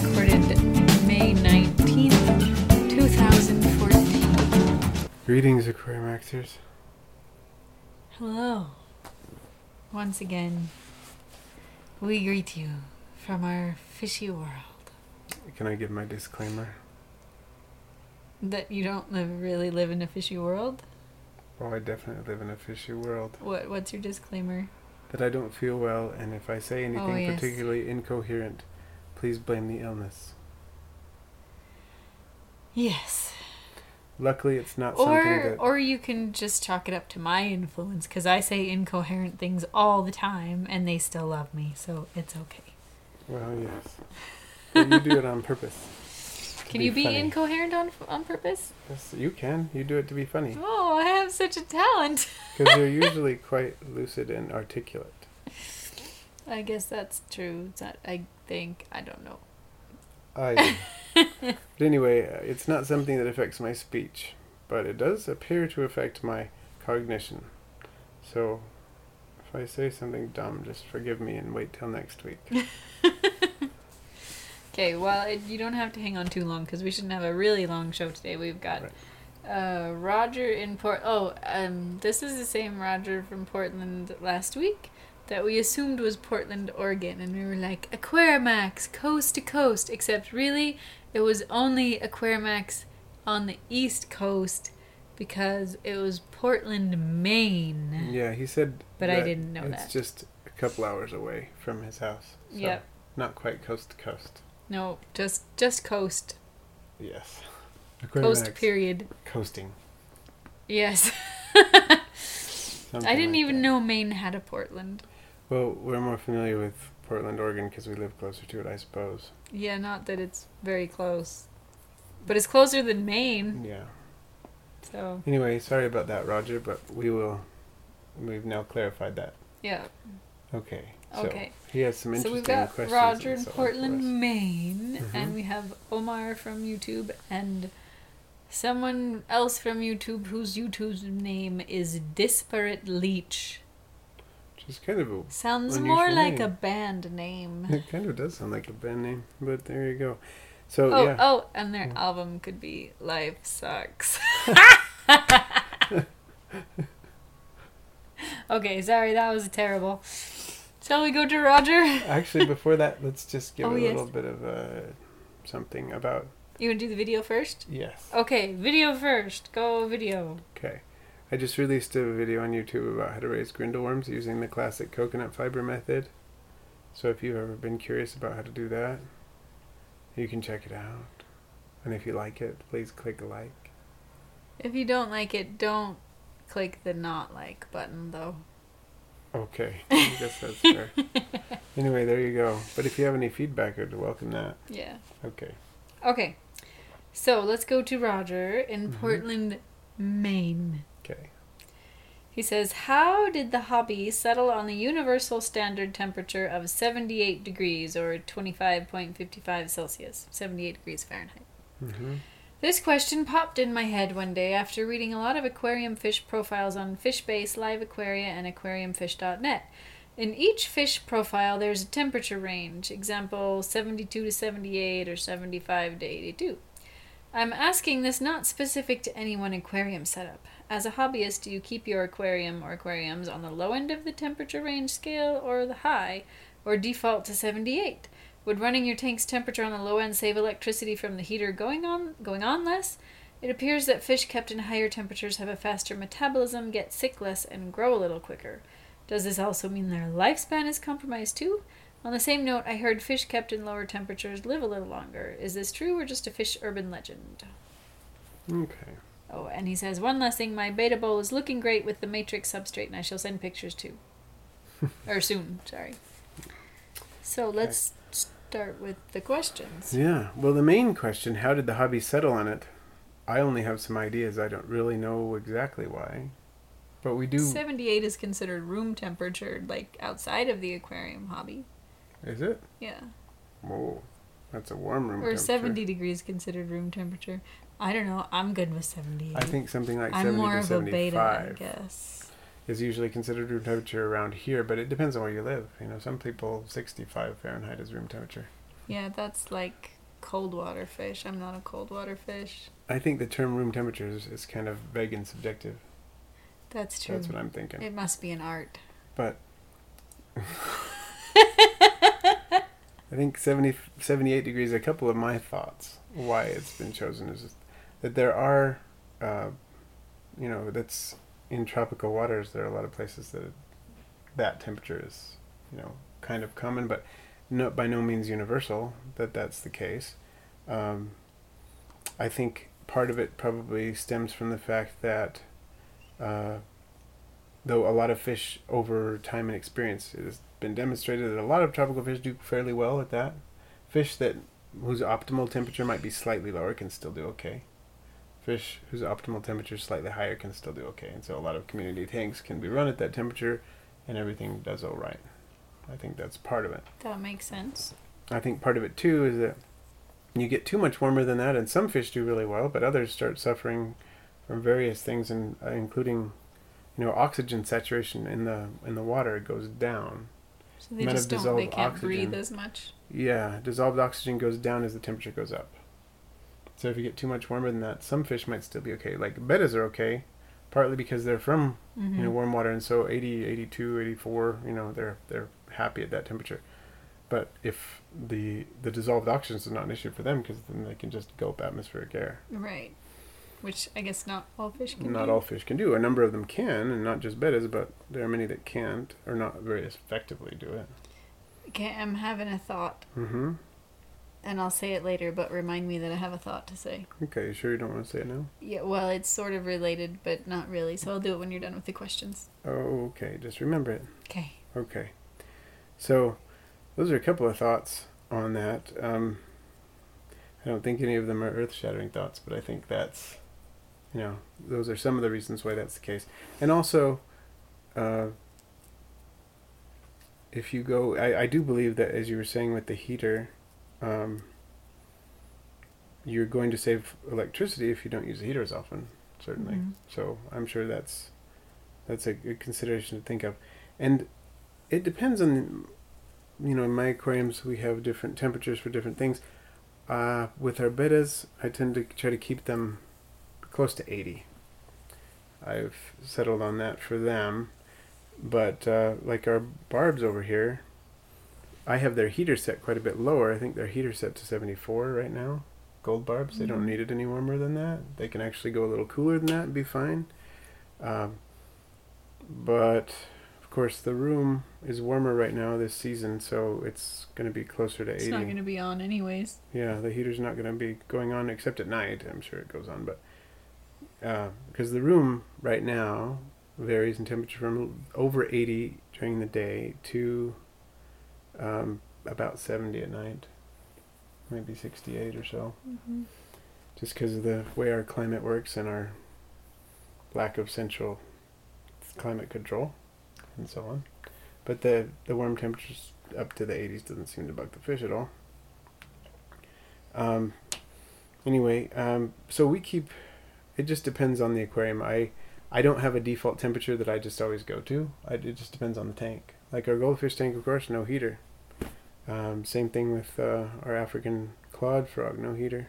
recorded May 19th, 2014. Greetings, Aquariumaxers. Hello. Once again, we greet you from our fishy world. Can I give my disclaimer? That you don't really live in a fishy world? Well, I definitely live in a fishy world. What's your disclaimer? That I don't feel well, and if I say anything yes. particularly incoherent, please blame the illness. Yes. Luckily, it's not something that... Or you can just chalk it up to my influence, because I say incoherent things all the time, and they still love me, so it's okay. Well, yes. But you do it on purpose. Can you be funny. incoherent on purpose? Yes, you can. You do it to be funny. Oh, I have such a talent. Because you're usually quite lucid and articulate. I guess that's true. I think. I don't know. I do. But anyway, it's not something that affects my speech, but it does appear to affect my cognition. So, if I say something dumb, just forgive me and wait till next week. Okay, well, you don't have to hang on too long, because we shouldn't have a really long show today. We've got Roger in this is the same Roger from Portland last week that we assumed was Portland, Oregon, and we were like, Aquarimax, coast to coast, except really, it was only Aquarimax on the East Coast, because it was Portland, Maine. Yeah, he said but I didn't know that. It's just a couple hours away from his house. So yep. Not quite coast to coast. No, just coast. Yes. Coast, period. Coasting. Yes. Something I didn't like even that. know Maine had a Portland. Well, we're more familiar with Portland, Oregon, because we live closer to it, I suppose. Yeah, not that it's very close. But it's closer than Maine. Yeah. So. Anyway, sorry about that, Roger, but we've now clarified that. Yeah. Okay. So Okay. he has some interesting So we've got questions. Roger and in so on Portland, for us. Maine, Mhm. and we have Omar from YouTube, and someone else from YouTube whose YouTube's name is Disparate Leech. Which is kind of a... Sounds unusual more like name. a band name. It kind of does sound like a band name, but there you go. So, yeah. Oh, and their album could be Life Sucks. Okay, sorry, that was terrible. Shall we go to Roger? Actually, before that, let's just give a yes. little bit of something about... You want to do the video first? Yes. Okay, video first. Go video. Okay. I just released a video on YouTube about how to raise grindleworms using the classic coconut fiber method. So if you've ever been curious about how to do that, you can check it out. And if you like it, please click like. If you don't like it, don't click the not like button, though. Okay, I guess that's fair. Anyway, there you go. But if you have any feedback, I'd welcome that. Yeah. Okay. Okay. So let's go to Roger in Portland, Maine. Okay. He says, how did the hobby settle on the universal standard temperature of 78 degrees or 25.55 Celsius, 78 degrees Fahrenheit? Mm-hmm. This question popped in my head one day after reading a lot of aquarium fish profiles on FishBase, Live Aquaria, and aquariumfish.net. In each fish profile, there's a temperature range, example 72 to 78 or 75 to 82. I'm asking this not specific to any one aquarium setup. As a hobbyist, do you keep your aquarium or aquariums on the low end of the temperature range scale or the high, or default to 78? Would running your tank's temperature on the low end save electricity from the heater going on less? It appears that fish kept in higher temperatures have a faster metabolism, get sick less, and grow a little quicker. Does this also mean their lifespan is compromised too? On the same note, I heard fish kept in lower temperatures live a little longer. Is this true or just a fish urban legend? Okay. Oh, and he says, one last thing, my beta bowl is looking great with the matrix substrate, and I shall send pictures too. Or soon, sorry. So let's start with the questions. Yeah. Well, the main question, how did the hobby settle on it? I only have some ideas. I don't really know exactly why. But we do... 78 is considered room temperature, like outside of the aquarium hobby. Is it? Yeah. Whoa. That's a warm room Or temperature. 70 degrees considered room temperature. I don't know. I'm good with 78. I think something like I'm 70 more to of 75 a beta, I guess. is usually considered room temperature around here, but it depends on where you live. You know, some people 65 Fahrenheit is room temperature. Yeah, that's like cold water fish. I'm not a cold water fish. I think the term room temperature is kind of vague and subjective. That's true. That's what I'm thinking. It must be an art. But I think 78 degrees, a couple of my thoughts why it's been chosen is that there are, that's in tropical waters, there are a lot of places that temperature is, kind of common, but by no means universal that's the case. I think part of it probably stems from the fact that though a lot of fish over time and experience, it has been demonstrated that a lot of tropical fish do fairly well at that. Fish whose optimal temperature might be slightly lower can still do okay. Fish whose optimal temperature is slightly higher can still do okay. And so a lot of community tanks can be run at that temperature and everything does all right. I think that's part of it. That makes sense. I think part of it too is that you get too much warmer than that and some fish do really well, but others start suffering from various things, including oxygen saturation in the water goes down. So they can't breathe as much. Yeah, dissolved oxygen goes down as the temperature goes up. So if you get too much warmer than that, some fish might still be okay. Like bettas are okay, partly because they're from warm water, and so 80, 82, 84, they're happy at that temperature. But if the dissolved oxygen is not an issue for them, because then they can just gulp atmospheric air. Right. Which I guess not all fish can do. Not all fish can do. A number of them can, and not just bettas, but there are many that can't, or not very effectively do it. Okay, I'm having a thought. Mm-hmm. And I'll say it later, but remind me that I have a thought to say. Okay, you sure you don't want to say it now? Yeah, well, it's sort of related, but not really, so I'll do it when you're done with the questions. Oh, okay. Just remember it. Okay. Okay. So, those are a couple of thoughts on that. I don't think any of them are earth-shattering thoughts, but I think that's, those are some of the reasons why that's the case. And also, if you go, I do believe that, as you were saying with the heater, you're going to save electricity if you don't use the heater as often, certainly. Mm-hmm. So I'm sure that's a good consideration to think of. And it depends on, in my aquariums we have different temperatures for different things. With our bettas, I tend to try to keep them close to 80. I've settled on that for them. But like our barbs over here, I have their heater set quite a bit lower. I think their heater set to 74 right now. Gold barbs, they don't need it any warmer than that. They can actually go a little cooler than that and be fine. But of course the room is warmer right now this season, so it's going to be closer to 80. It's not going to be on anyways. Yeah, the heater's not going to be going on except at night. I'm sure it goes on, but because the room right now varies in temperature from over 80 during the day to about 70 at night, maybe 68 or so. Mm-hmm. Just because of the way our climate works and our lack of central climate control and so on. But the warm temperatures up to the 80s doesn't seem to bug the fish at all. So we keep, it just depends on the aquarium. I don't have a default temperature that I just always go to. It just depends on the tank. Like our goldfish tank, of course, no heater. Same thing with our African clawed frog, no heater.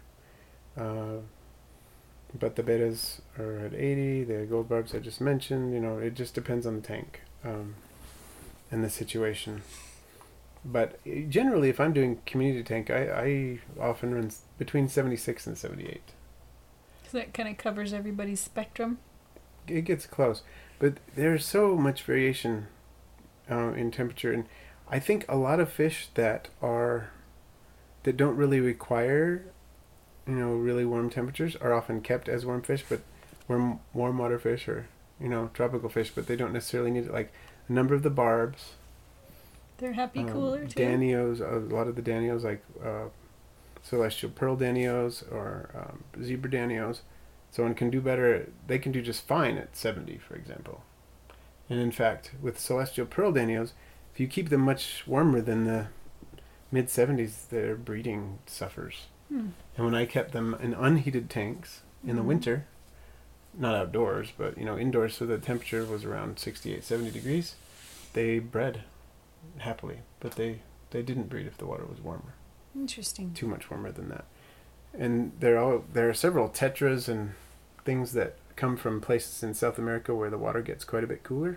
But the bettas are at 80, the gold barbs I just mentioned, it just depends on the tank and the situation. But generally, if I'm doing community tank, I often run between 76 and 78. So that kind of covers everybody's spectrum? It gets close. But there's so much variation in temperature, and I think a lot of fish that don't really require really warm temperatures are often kept as warm fish, but warm water fish or tropical fish, but they don't necessarily need it. Like a number of the barbs, they're happy cooler too. Danios, a lot of the Danios, like celestial pearl Danios or zebra Danios, so one can do better. They can do just fine at 70, for example. And in fact, with celestial pearl Danios, if you keep them much warmer than the mid 70s, their breeding suffers. And when I kept them in unheated tanks in the winter, not outdoors, but indoors, so the temperature was around 68, 70 degrees, they bred happily, but they didn't breed if the water was warmer. Interesting. too much warmer than that. And there are several tetras and things that come from places in South America where the water gets quite a bit cooler,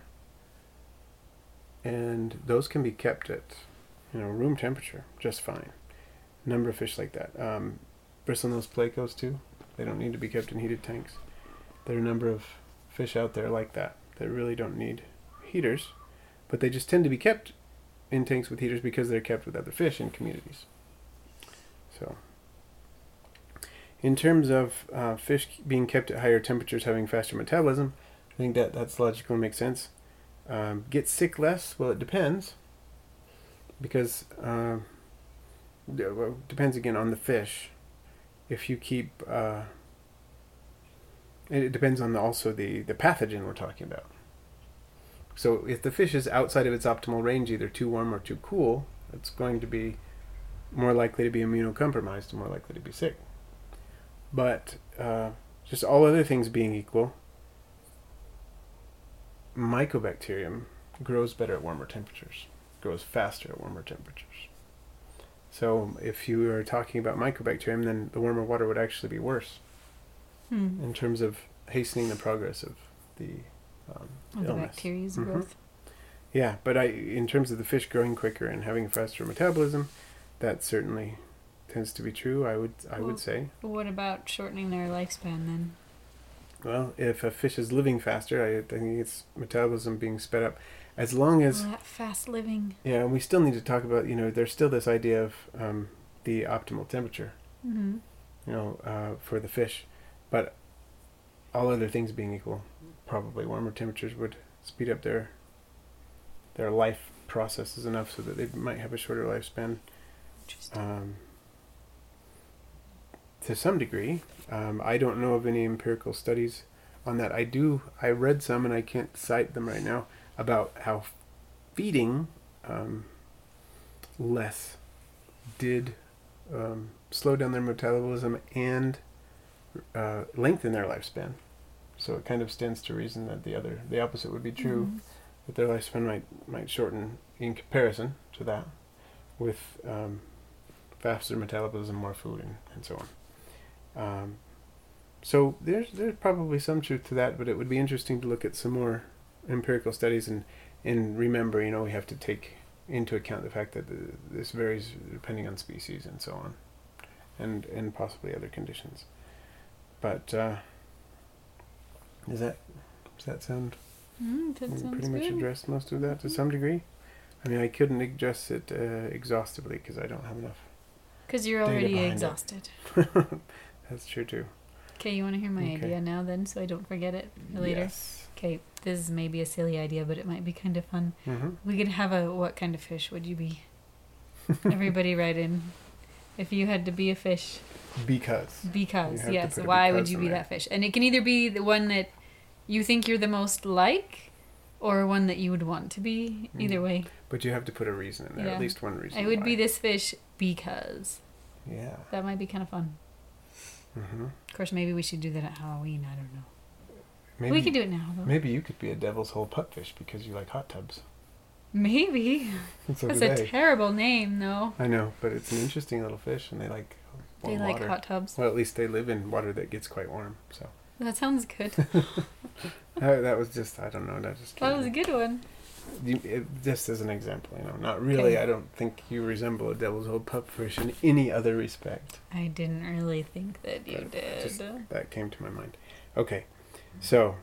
and those can be kept at room temperature just fine. A number of fish like that. Bristlenose plecos too. They don't need to be kept in heated tanks. There are a number of fish out there like that really don't need heaters, but they just tend to be kept in tanks with heaters because they're kept with other fish in communities. So, in terms of fish being kept at higher temperatures having faster metabolism, I think that's logical and makes sense. Get sick less? Well, it depends. Because it depends again on the fish. If you keep... it depends on also the pathogen we're talking about. So if the fish is outside of its optimal range, either too warm or too cool, it's going to be more likely to be immunocompromised and more likely to be sick. But just all other things being equal, Mycobacterium grows better at warmer temperatures, grows faster at warmer temperatures. So if you are talking about Mycobacterium, then the warmer water would actually be worse in terms of hastening the progress of the illness. The bacteria's growth. Yeah, but in terms of the fish growing quicker and having a faster metabolism, that certainly tends to be true, I would say. What about shortening their lifespan then? Well, if a fish is living faster, I think it's metabolism being sped up. As long as... that fast living. Yeah, and we still need to talk about, there's still this idea of the optimal temperature, for the fish. But all other things being equal, probably warmer temperatures would speed up their life processes enough so that they might have a shorter lifespan. To some degree. I don't know of any empirical studies on that. I read some, and I can't cite them right now, about how feeding less did slow down their metabolism and lengthen their lifespan. So it kind of stands to reason that the opposite would be true, that their lifespan might shorten in comparison to that, with faster metabolism, more food, and so on. So there's probably some truth to that, but it would be interesting to look at some more empirical studies and remember, we have to take into account the fact that this varies depending on species and so on, and possibly other conditions. But does that sound? That sounds pretty much good. addressed most of that to some degree. I mean, I couldn't address it exhaustively because I don't have enough. Because you're data already behind exhausted. That's true too. Okay, you want to hear my Okay. idea now then, so I don't forget it for later? Yes. Okay, this is maybe a silly idea, but it might be kind of fun. Mm-hmm. We could have what kind of fish would you be? Everybody write in. If you had to be a fish. Because. You have to Yes. put a Why would because you in be there. that fish? And it can either be the one that you think you're the most like, or one that you would want to be. Either way. But you have to put a reason in there, Yeah. at least one reason. I would why. be this fish because. Yeah. That might be kind of fun. Mm-hmm. Of course, maybe we should do that at Halloween. I don't know. Maybe, We could do it now, though. Maybe you could be a devil's hole pupfish because you like hot tubs. Maybe. So That's do a they. terrible name, though. I know, but it's an interesting little fish, and they like warm They like water. hot tubs. Well, at least they live in water that gets quite warm. So That sounds good. that was just, I don't know, that just That was a good one. just as an example, not really. Okay. I don't think you resemble a devil's hole pupfish in any other respect. I didn't really think that you But did. just that came to my mind. Okay, so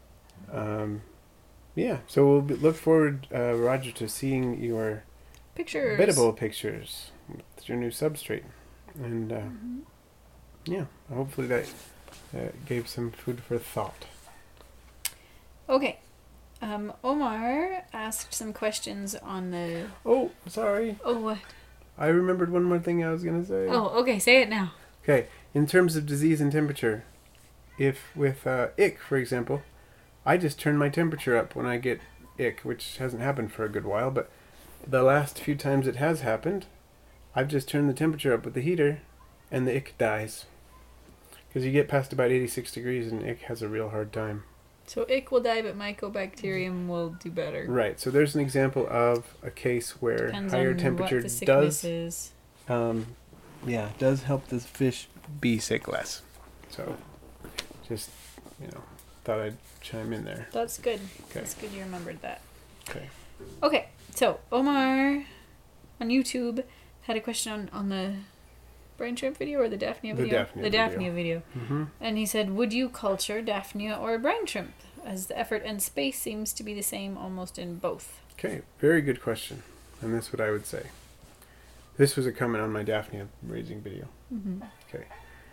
yeah, so we'll look forward, Roger, to seeing your Pictures. biddable pictures with your new substrate, and yeah, hopefully that gave some food for thought. Okay. Omar asked some questions on the... Oh, sorry, Oh, what? I remembered one more thing I was gonna say. Oh, okay. Say it now. Okay, in terms of disease and temperature, if with ick, for example, I just turn my temperature up when I get ick, which hasn't happened for a good while, but the last few times it has happened, I've just turned the temperature up with the heater, and the ick dies. Because you get past about 86 degrees, and ick has a real hard time. So ick will die, but Mycobacterium will do better. Right, so there's an example of a case where Depends higher on temperature what the sickness does is. Yeah, it does help the fish be sick less. So, just, thought I'd chime in there. That's good. Okay. That's good you remembered that. Okay. Okay, so Omar on YouTube had a question on the brine shrimp video or the Daphnia video? The Daphnia video. Mm-hmm. And he said, would you culture Daphnia or brine shrimp? As the effort and space seems to be the same almost in both. Okay, very good question. And this is what I would say. This was a comment on my Daphnia raising video. Mm-hmm. Okay.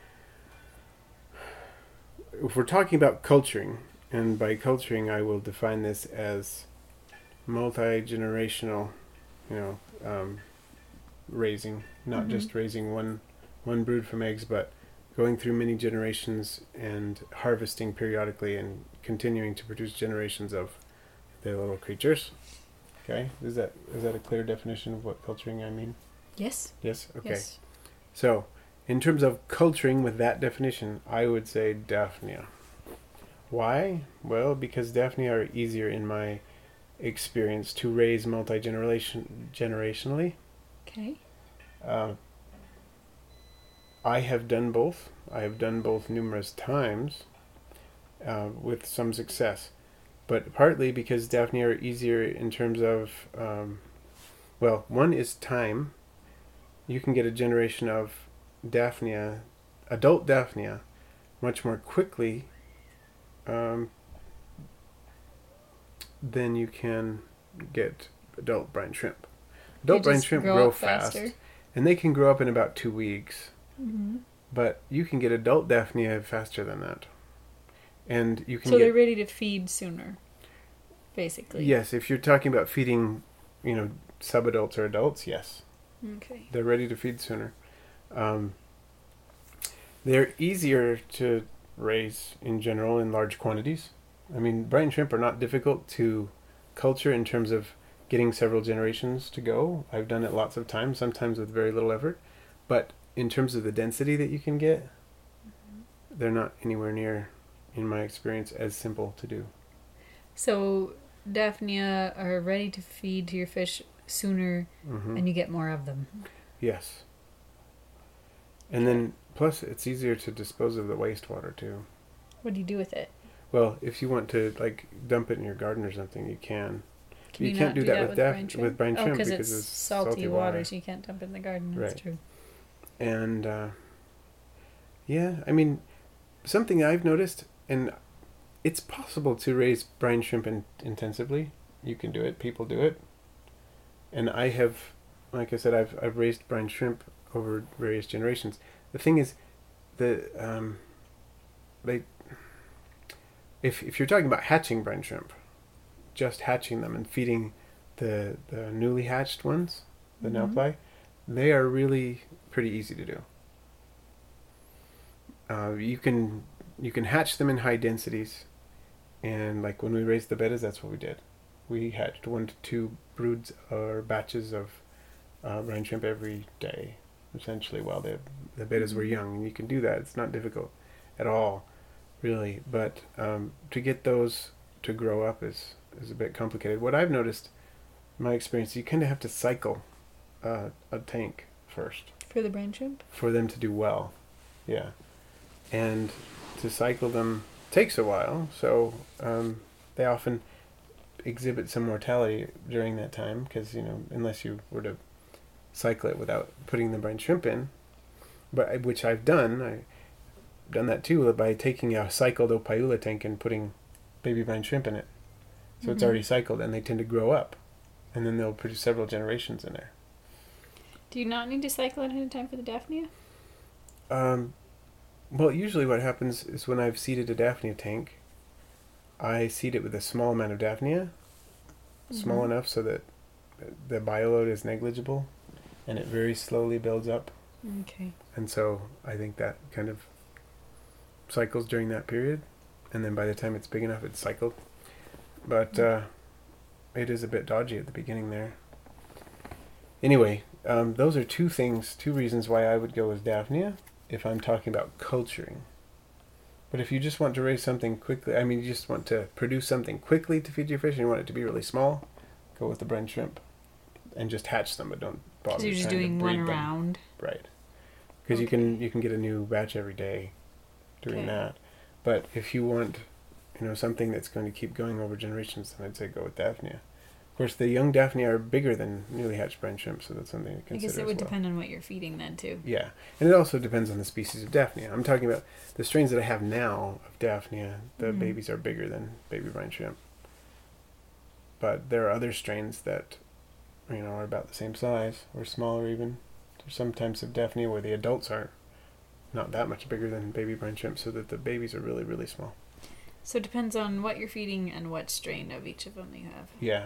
If we're talking about culturing, and by culturing I will define this as multi-generational, raising, not Mm-hmm. just raising one brood from eggs, but going through many generations and harvesting periodically and continuing to produce generations of the little creatures. Okay, is that a clear definition of what culturing I mean? Yes. Yes. Okay. Yes. So, in terms of culturing with that definition, I would say Daphnia. Why? Well, because Daphnia are easier in my experience to raise generationally. Okay. I have done both. I have done both numerous times with some success. But partly because Daphnia are easier in terms of, one is time. You can get a generation of Daphnia, adult Daphnia, much more quickly than you can get adult brine shrimp. Adult brine shrimp grow fast, and they can grow up in about 2 weeks. Mm-hmm. But you can get adult Daphnia faster than that. And you can they're ready to feed sooner, basically. Yes, if you're talking about feeding, subadults or adults, yes. Okay. They're ready to feed sooner. They're easier to raise in general in large quantities. I mean, brine shrimp are not difficult to culture in terms of getting several generations to go. I've done it lots of times, sometimes with very little effort. But in terms of the density that you can get, they're not anywhere near, in my experience, as simple to do. So Daphnia are ready to feed to your fish sooner, and you get more of them. Yes. And then, plus, it's easier to dispose of the wastewater, too. What do you do with it? Well, if you want to, dump it in your garden or something, you can. Can you can't not do that with brine shrimp because because it's salty water. So you can't dump it in the garden. Right. That's true. And, I mean, something I've noticed, and it's possible to raise brine shrimp intensively. You can do it. People do it. And I have, like I said, I've raised brine shrimp over various generations. The thing is, if you're talking about hatching brine shrimp, just hatching them and feeding the newly hatched ones, the Naupli, they are really pretty easy to do. You can hatch them in high densities, and like when we raised the bettas, that's what we did. We hatched 1 to 2 broods or batches of brine shrimp every day, essentially, while the bettas were young. And you can do that. It's not difficult at all, really. But to get those to grow up is a bit complicated. What I've noticed, in my experience, you kind of have to cycle a tank first. For the brine shrimp? For them to do well, yeah. And to cycle them takes a while, so they often exhibit some mortality during that time because, unless you were to cycle it without putting the brine shrimp in, which I've done that too by taking a cycled Ophiula tank and putting baby brine shrimp in it. So it's already cycled and they tend to grow up, and then they'll produce several generations in there. Do you not need to cycle it ahead of time for the Daphnia? Well, usually what happens is when I've seeded a Daphnia tank, I seed it with a small amount of Daphnia, small enough so that the bioload is negligible, and it very slowly builds up. Okay. And so I think that kind of cycles during that period, and then by the time it's big enough, it's cycled. But it is a bit dodgy at the beginning there. Anyway, those are two reasons why I would go with Daphnia if I'm talking about culturing. But if you just want to raise something quickly, you just want to produce something quickly to feed your fish and you want it to be really small, go with the brine shrimp and just hatch them, but don't bother. Because you're just doing one round. Right. because Okay. you can get a new batch every day doing Okay. that. But if you want, something that's going to keep going over generations, then I'd say go with Daphnia. Of course, the young Daphnia are bigger than newly hatched brine shrimp, so that's something to I consider guess it as would well. depend on what you're feeding then too. Yeah, and it also depends on the species of Daphnia. I'm talking about the strains that I have now of Daphnia. The Mhm. babies are bigger than baby brine shrimp, but there are other strains that, are about the same size or smaller even. There's some types of Daphnia where the adults are not that much bigger than baby brine shrimp, so that the babies are really, really small. So it depends on what you're feeding and what strain of each of them you have. Yeah,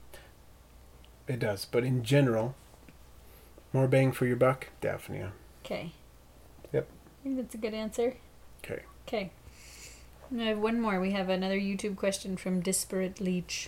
it does. But in general, more bang for your buck, Daphnia. Okay. Yep. I think that's a good answer. Okay. Okay. I have one more. We have another YouTube question from Disparate Leech.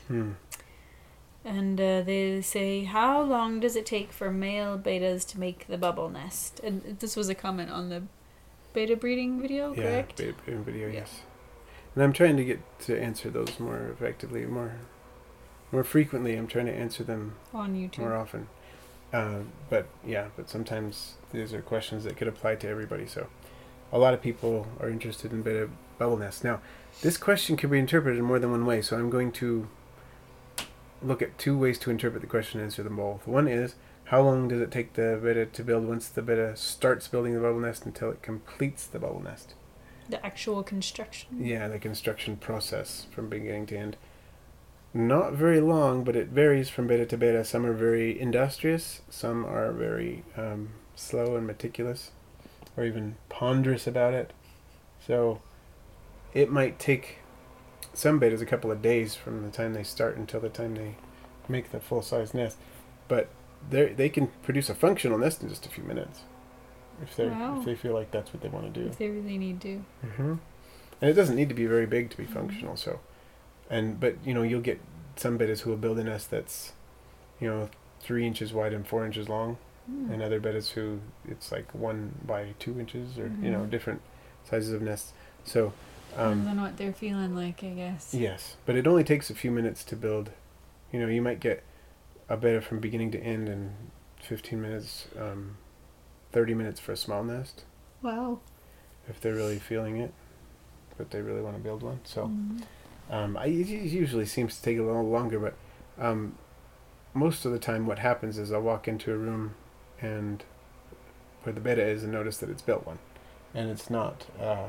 And they say, how long does it take for male betas to make the bubble nest? And this was a comment on the beta breeding video, correct? Yeah, video, Yeah. yes. And I'm trying to get to answer those more effectively, more frequently. I'm trying to answer them On YouTube. more often. But sometimes these are questions that could apply to everybody. So a lot of people are interested in beta bubble nests. Now, this question can be interpreted in more than one way, so I'm going to look at two ways to interpret the question and answer them both. One is, how long does it take the beta to build once the beta starts building the bubble nest until it completes the bubble nest? The actual construction. Yeah, the construction process from beginning to end. Not very long, but it varies from beta to beta. Some are very industrious, some are very slow and meticulous, or even ponderous about it. So it might take some betas a couple of days from the time they start until the time they make the full-size nest. But they can produce a functional nest in just a few minutes if they feel like that's what they want to do. If they really need to. Mm-hmm. And it doesn't need to be very big to be functional. So, but you'll get some betas who will build a nest that's 3 inches wide and 4 inches long, and other betas who it's like 1 by 2 inches, or different sizes of nests. So depends on what they're feeling like, I guess. yes, but it only takes a few minutes to build. You might get a beta from beginning to end in 15 minutes, 30 minutes for a small nest. Wow. If they're really feeling it, but they really want to build one. So it usually seems to take a little longer, but most of the time what happens is I'll walk into a room and where the beta is and notice that it's built one. And it's not,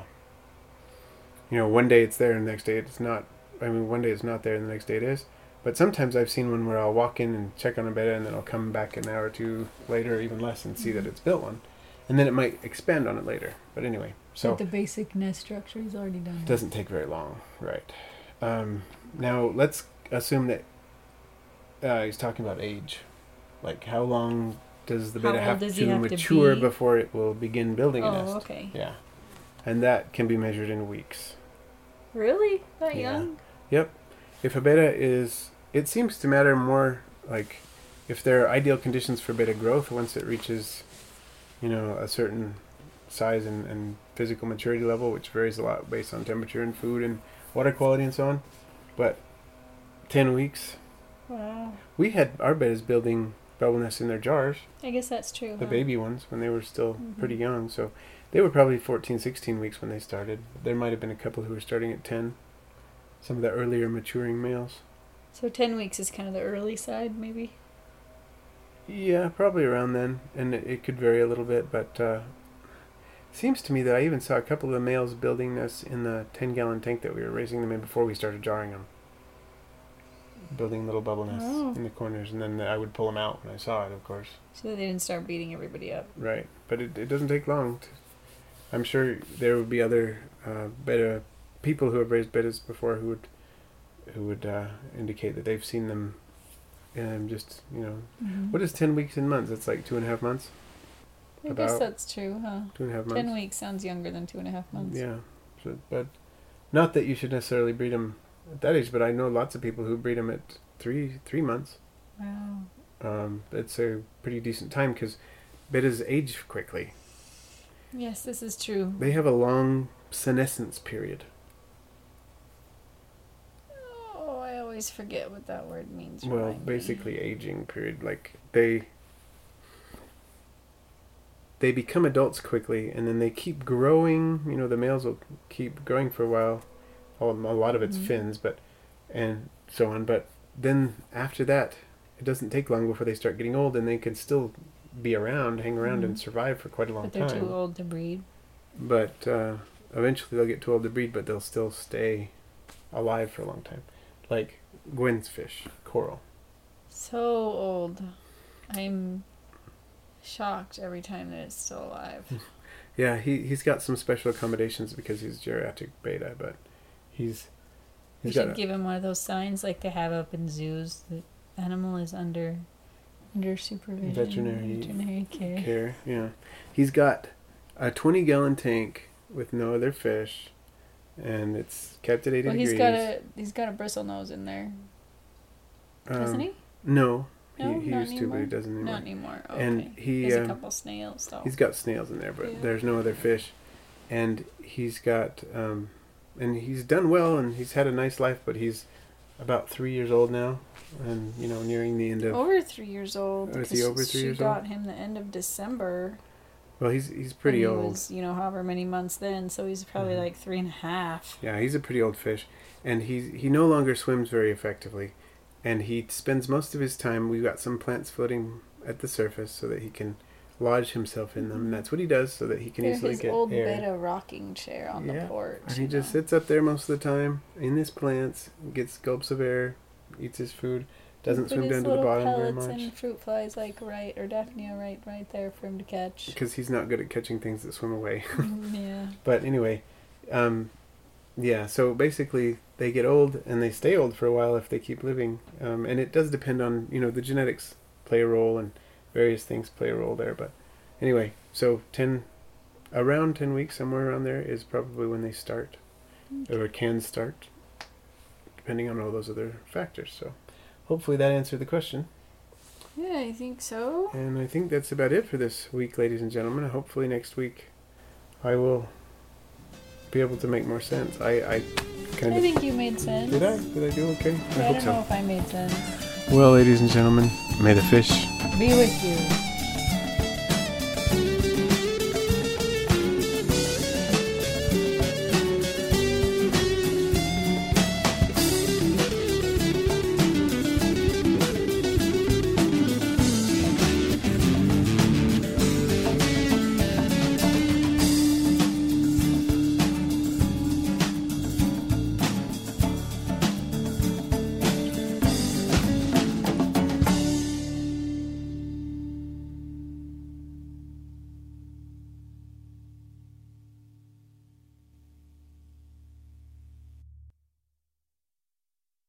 one day it's there and the next day it's not. One day it's not there and the next day it is. But sometimes I've seen one where I'll walk in and check on a beta and then I'll come back an hour or two later, or even less, and see that it's built one. And then it might expand on it later. But anyway, so the basic nest structure is already done. It doesn't take very long, right? Now let's assume that he's talking about age. Like, how long does the beta have to mature before it will begin building a nest? Oh, okay. Yeah. And that can be measured in weeks. Really? That young? Yep. If a beta is... It seems to matter more, like, if there are ideal conditions for beta growth once it reaches, a certain size and physical maturity level, which varies a lot based on temperature and food and water quality and so on. But 10 weeks. Wow. We had our betas building bubble nests in their jars. I guess that's true. The baby ones, when they were still pretty young. So they were probably 14, 16 weeks when they started. There might have been a couple who were starting at 10. Some of the earlier maturing males. So 10 weeks is kind of the early side, maybe? Yeah, probably around then. And it could vary a little bit, but seems to me that I even saw a couple of the males building nests in the 10-gallon tank that we were raising them in before we started jarring them. Building little bubble nests in the corners, and then I would pull them out when I saw it, of course. So they didn't start beating everybody up. Right, but it doesn't take long. I'm sure there would be other beta people who have raised betas before who would indicate that they've seen them. Just what is 10 weeks in months? It's like 2.5 months. I guess that's true, huh? 2.5 months. 10 weeks sounds younger than 2.5 months. Yeah, but not that you should necessarily breed them at that age. But I know lots of people who breed them at three months. Wow. It's a pretty decent time because betas age quickly. Yes, this is true. They have a long senescence period. Oh, I always forget what that word means. Well, basically aging period. Like they they become adults quickly, and then they keep growing. You know, the males will keep growing for a while. A lot of it's fins, and so on. But then after that, it doesn't take long before they start getting old, and they can still be around, hang around, and survive for quite a long time. But they're too old to breed. But eventually they'll get too old to breed, but they'll still stay alive for a long time. Like Gwen's fish, coral. So old. I'm shocked every time that it's still alive. Yeah, he's got some special accommodations because he's geriatric beta, but he's You should give him one of those signs like they have up in zoos. The animal is under supervision. Veterinary care. Yeah. He's got a 20-gallon tank with no other fish, and it's kept at 80 degrees. He's got a bristle nose in there. Doesn't he? No. No, he used to, but he doesn't anymore. Not anymore. Okay. And he has a couple snails, though. He's got snails in there, but there's no other fish. And he's got, and he's done well, and he's had a nice life, but he's about 3 years old now, and, you know, nearing the end of... Over 3 years old. Oh, is he over 3 years old? She got him the end of December. Well, he's pretty old. He was, you know, however many months then, so he's probably like 3.5. Yeah, he's a pretty old fish. And he no longer swims very effectively. And he spends most of his time, we've got some plants floating at the surface so that he can lodge himself in them. And that's what he does so that he can easily get air. His old beta rocking chair on the porch. And he just sits up there most of the time in his plants, gets gulps of air, eats his food, doesn't swim down to the bottom very much. And fruit flies like or Daphnia right there for him to catch. Because he's not good at catching things that swim away. Yeah. But anyway, so basically they get old and they stay old for a while if they keep living. And it does depend on, you know, the genetics play a role and various things play a role there. But anyway, so around 10 weeks, somewhere around there is probably when they start, or can start, depending on all those other factors. So hopefully that answered the question. Yeah, I think so. And I think that's about it for this week, ladies and gentlemen. Hopefully next week I will be able to make more sense. I think you made sense. Did I do okay? I don't know if I made sense. Well, ladies and gentlemen, may the fish be with you.